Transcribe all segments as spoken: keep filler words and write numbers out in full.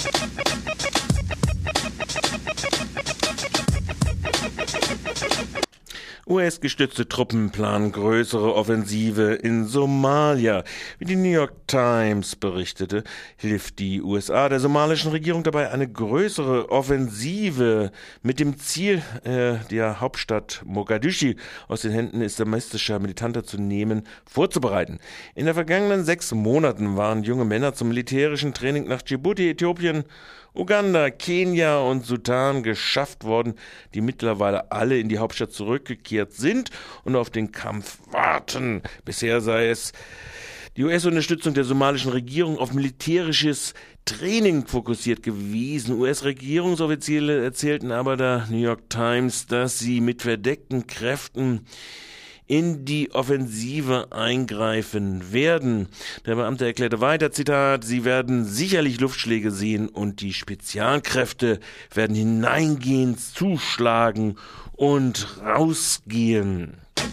U S-gestützte Truppen planen größere Offensive in Somalia. Wie die New York Times berichtete, hilft die U S A der somalischen Regierung dabei, eine größere Offensive mit dem Ziel, äh, der Hauptstadt Mogadischu aus den Händen islamistischer Militanten zu nehmen, vorzubereiten. In den vergangenen sechs Monaten waren junge Männer zum militärischen Training nach Djibouti, Äthiopien, Uganda, Kenia und Sudan geschafft worden, die mittlerweile alle in die Hauptstadt zurückgekehrt sind und auf den Kampf warten. Bisher sei es die U S-Unterstützung der somalischen Regierung auf militärisches Training fokussiert gewesen. U S-Regierungsoffizielle erzählten aber der New York Times, dass sie mit verdeckten Kräften in die Offensive eingreifen werden. Der Beamte erklärte weiter, Zitat, sie werden sicherlich Luftschläge sehen und die Spezialkräfte werden hineingehen, zuschlagen und rausgehen.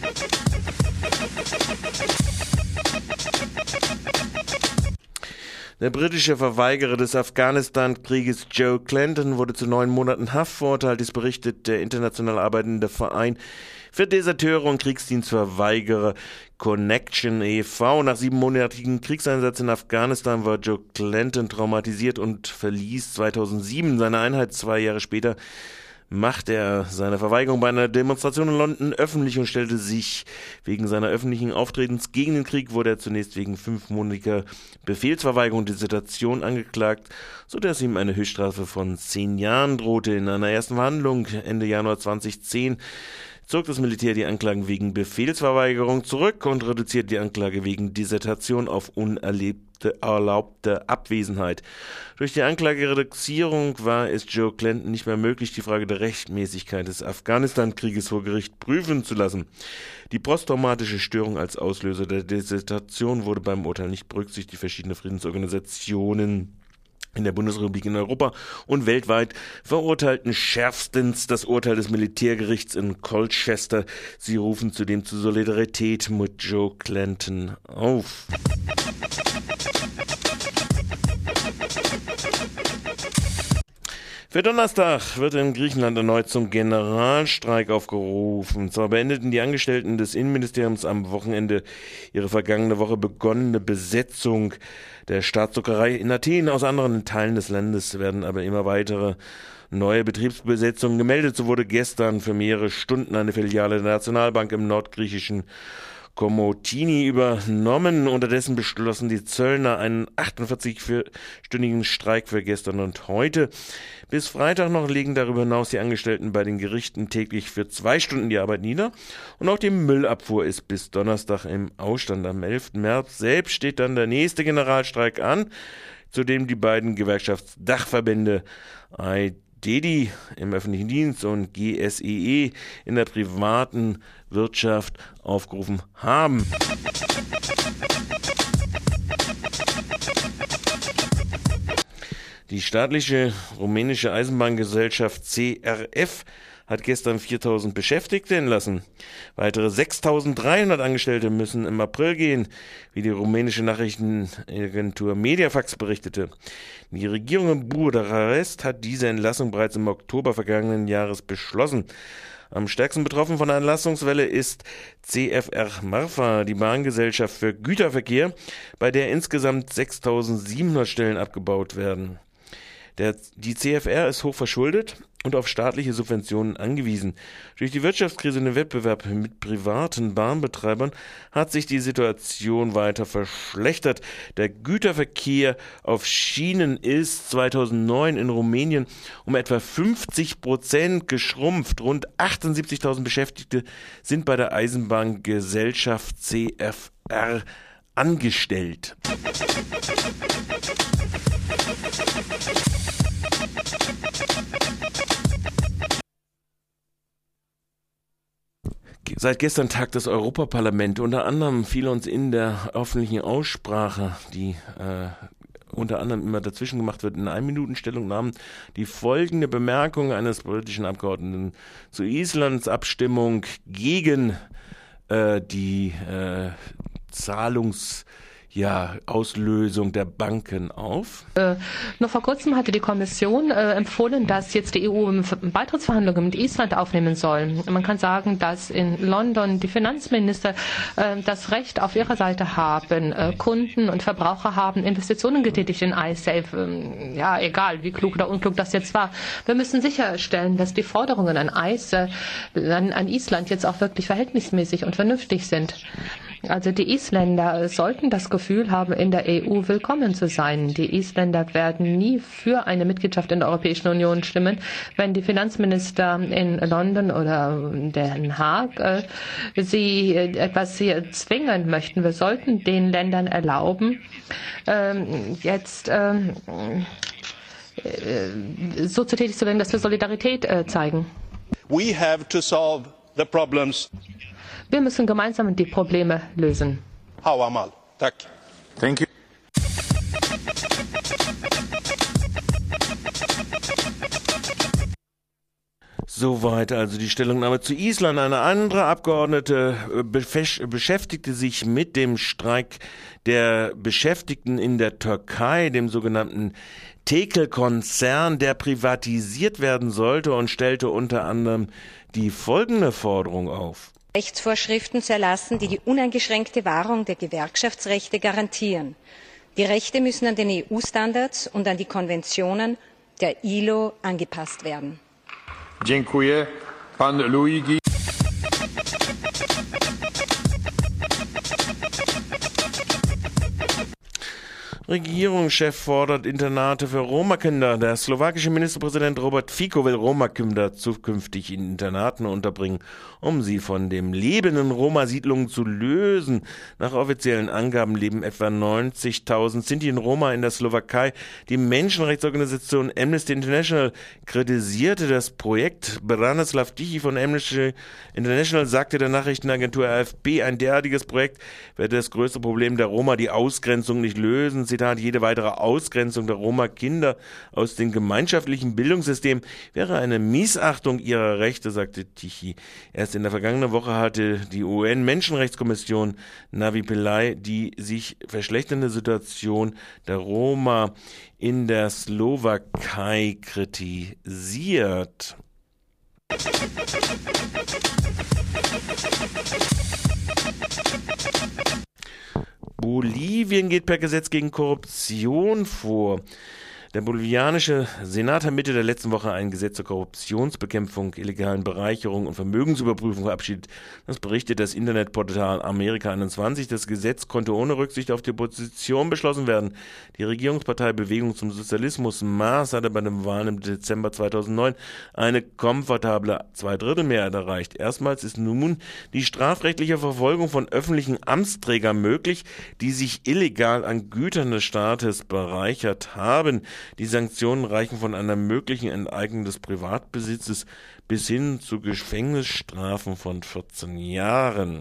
Der britische Verweigerer des Afghanistan-Krieges Joe Clinton wurde zu neun Monaten Haft verurteilt. Dies berichtet der international arbeitende Verein für Deserteure und Kriegsdienstverweigerer Connection e V Nach siebenmonatigen Kriegseinsatz in Afghanistan war Joe Clinton traumatisiert und verließ zweitausendsieben seine Einheit. Zwei Jahre später machte er seine Verweigerung bei einer Demonstration in London öffentlich und stellte sich wegen seiner öffentlichen Auftretens gegen den Krieg, wurde er zunächst wegen fünfmonatiger Befehlsverweigerung und Desertion angeklagt, sodass ihm eine Höchststrafe von zehn Jahren drohte. In einer ersten Verhandlung Ende Januar zweitausendzehn zog das Militär die Anklagen wegen Befehlsverweigerung zurück und reduzierte die Anklage wegen Desertation auf unerlaubte erlaubte Abwesenheit. Durch die Anklagereduzierung war es Joe Clinton nicht mehr möglich, die Frage der Rechtmäßigkeit des Afghanistan-Krieges vor Gericht prüfen zu lassen. Die posttraumatische Störung als Auslöser der Desertation wurde beim Urteil nicht berücksichtigt. Verschiedene Friedensorganisationen in der Bundesrepublik, in Europa und weltweit verurteilten schärfstens das Urteil des Militärgerichts in Colchester. Sie rufen zudem zur Solidarität mit Joe Clinton auf. Für Donnerstag wird in Griechenland erneut zum Generalstreik aufgerufen. Zwar beendeten die Angestellten des Innenministeriums am Wochenende ihre vergangene Woche begonnene Besetzung der Staatsdruckerei in Athen. Aus anderen Teilen des Landes werden aber immer weitere neue Betriebsbesetzungen gemeldet. So wurde gestern für mehrere Stunden eine Filiale der Nationalbank im nordgriechischen Komotini übernommen. Unterdessen beschlossen die Zöllner einen achtundvierzig-stündigen Streik für gestern und heute. Bis Freitag noch legen darüber hinaus die Angestellten bei den Gerichten täglich für zwei Stunden die Arbeit nieder. Und auch die Müllabfuhr ist bis Donnerstag im Ausstand. Am elften März selbst steht dann der nächste Generalstreik an, zu dem die beiden Gewerkschaftsdachverbände I D D I im öffentlichen Dienst und G S E E in der privaten Wirtschaft aufgerufen haben. Die staatliche rumänische Eisenbahngesellschaft C R F hat gestern viertausend Beschäftigte entlassen. Weitere sechstausenddreihundert Angestellte müssen im April gehen, wie die rumänische Nachrichtenagentur Mediafax berichtete. Die Regierung in Bukarest hat diese Entlassung bereits im Oktober vergangenen Jahres beschlossen. Am stärksten betroffen von der Entlassungswelle ist C F R Marfa, die Bahngesellschaft für Güterverkehr, bei der insgesamt sechstausendsiebenhundert Stellen abgebaut werden. Der, die C F R ist hoch verschuldet und auf staatliche Subventionen angewiesen. Durch die Wirtschaftskrise und den Wettbewerb mit privaten Bahnbetreibern hat sich die Situation weiter verschlechtert. Der Güterverkehr auf Schienen ist zweitausendneun in Rumänien um etwa fünfzig Prozent geschrumpft. Rund achtundsiebzigtausend Beschäftigte sind bei der Eisenbahngesellschaft C F R angestellt. Seit gestern tagt das Europaparlament. Unter anderem fiel uns in der öffentlichen Aussprache, die äh, unter anderem immer dazwischen gemacht wird, in Ein-Minuten-Stellungnahmen, die folgende Bemerkung eines britischen Abgeordneten zu Islands Abstimmung gegen äh, die äh, Zahlungs ja, Auslösung der Banken auf? Äh, noch vor kurzem hatte die Kommission äh, empfohlen, dass jetzt die E U Beitrittsverhandlungen mit Island aufnehmen soll. Man kann sagen, dass in London die Finanzminister äh, das Recht auf ihrer Seite haben. Äh, Kunden und Verbraucher haben Investitionen getätigt in iSafe. Ähm, ja, egal, wie klug oder unklug das jetzt war. Wir müssen sicherstellen, dass die Forderungen an, Eis, äh, an, an Island jetzt auch wirklich verhältnismäßig und vernünftig sind. Also die Isländer sollten das Gefühl haben, in der E U willkommen zu sein. Die Isländer werden nie für eine Mitgliedschaft in der Europäischen Union stimmen, wenn die Finanzminister in London oder Den Haag äh, sie etwas hier zwingen möchten. Wir sollten den Ländern erlauben, ähm, jetzt ähm, äh, so zu tätig zu werden, dass wir Solidarität äh, zeigen. We have to solve the problems. Wir müssen gemeinsam die Probleme lösen. Hau Amal. Tack. Thank you. Soweit also die Stellungnahme zu Island. Eine andere Abgeordnete beschäftigte sich mit dem Streik der Beschäftigten in der Türkei, dem sogenannten Tekel-Konzern, der privatisiert werden sollte, und stellte unter anderem die folgende Forderung auf. Rechtsvorschriften zu erlassen, die die uneingeschränkte Wahrung der Gewerkschaftsrechte garantieren. Die Rechte müssen an den E U-Standards und an die Konventionen der I L O angepasst werden. Dziękuję. Pan Luigi. Regierungschef fordert Internate für Roma-Kinder. Der slowakische Ministerpräsident Robert Fico will Roma-Kinder zukünftig in Internaten unterbringen, um sie von dem Leben in Roma-Siedlungen zu lösen. Nach offiziellen Angaben leben etwa neunzigtausend Sinti und Roma in der Slowakei. Die Menschenrechtsorganisation Amnesty International kritisierte das Projekt. Branislav Tichy von Amnesty International sagte der Nachrichtenagentur A F P, ein derartiges Projekt werde das größte Problem der Roma, die Ausgrenzung, nicht lösen. Zitat, jede weitere Ausgrenzung der Roma-Kinder aus dem gemeinschaftlichen Bildungssystem wäre eine Missachtung ihrer Rechte, sagte Tichy. Erst in der vergangenen Woche hatte die U N-Menschenrechtskommission Navi Pillay die sich verschlechternde Situation der Roma in der Slowakei kritisiert. Bolivien geht per Gesetz gegen Korruption vor. Der bolivianische Senat hat Mitte der letzten Woche ein Gesetz zur Korruptionsbekämpfung, illegalen Bereicherung und Vermögensüberprüfung verabschiedet. Das berichtet das Internetportal Amerika einundzwanzig. Das Gesetz konnte ohne Rücksicht auf die Opposition beschlossen werden. Die Regierungspartei Bewegung zum Sozialismus, M A S, hatte bei den Wahlen im Dezember zweitausendneun eine komfortable Zweidrittelmehrheit erreicht. Erstmals ist nun die strafrechtliche Verfolgung von öffentlichen Amtsträgern möglich, die sich illegal an Gütern des Staates bereichert haben. Die Sanktionen reichen von einer möglichen Enteignung des Privatbesitzes bis hin zu Gefängnisstrafen von vierzehn Jahren.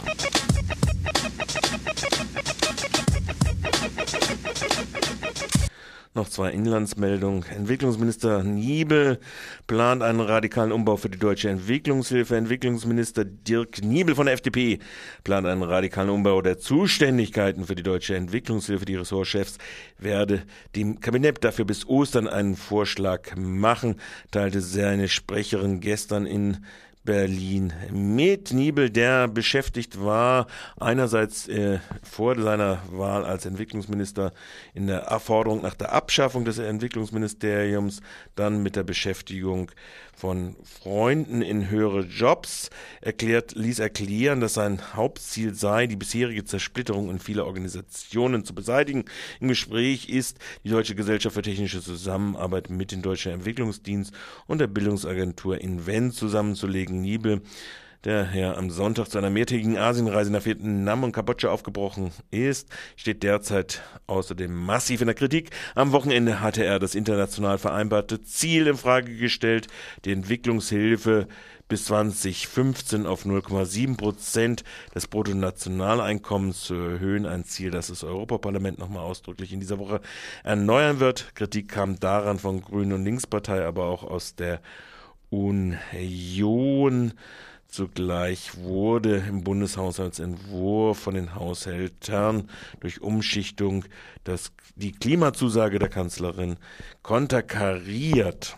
Noch zwei Inlandsmeldungen. Entwicklungsminister Niebel plant einen radikalen Umbau für die deutsche Entwicklungshilfe. Entwicklungsminister Dirk Niebel von der F D P plant einen radikalen Umbau der Zuständigkeiten für die deutsche Entwicklungshilfe. Die Ressortchefs werde dem Kabinett dafür bis Ostern einen Vorschlag machen, teilte seine Sprecherin gestern in Berlin mit. Niebel, der beschäftigt war, einerseits äh, vor seiner Wahl als Entwicklungsminister in der Forderung nach der Abschaffung des Entwicklungsministeriums, dann mit der Beschäftigung von Freunden in höhere Jobs, erklärt, ließ erklären, dass sein Hauptziel sei, die bisherige Zersplitterung in viele Organisationen zu beseitigen. Im Gespräch ist die Deutsche Gesellschaft für technische Zusammenarbeit mit dem Deutschen Entwicklungsdienst und der Bildungsagentur Invent zusammenzulegen. Niebel, der ja am Sonntag zu einer mehrtägigen Asienreise nach Vietnam und Kambodscha aufgebrochen ist, steht derzeit außerdem massiv in der Kritik. Am Wochenende hatte er das international vereinbarte Ziel in Frage gestellt, die Entwicklungshilfe bis zwanzig fünfzehn auf null Komma sieben Prozent des Bruttonationaleinkommens zu erhöhen. Ein Ziel, das das Europaparlament nochmal ausdrücklich in dieser Woche erneuern wird. Kritik kam daran von Grünen und Linkspartei, aber auch aus der Union. Zugleich wurde im Bundeshaushaltsentwurf von den Haushältern durch Umschichtung das, die Klimazusage der Kanzlerin konterkariert.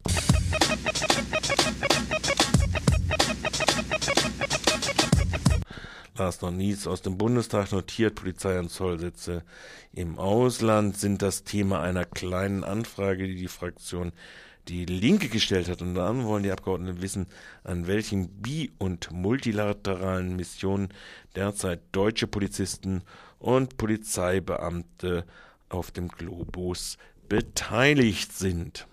Last not least aus dem Bundestag notiert, Polizei- und Zollsätze im Ausland sind das Thema einer kleinen Anfrage, die die Fraktion Die Linke gestellt hat. Und dann wollen die Abgeordneten wissen, an welchen bi- und multilateralen Missionen derzeit deutsche Polizisten und Polizeibeamte auf dem Globus beteiligt sind.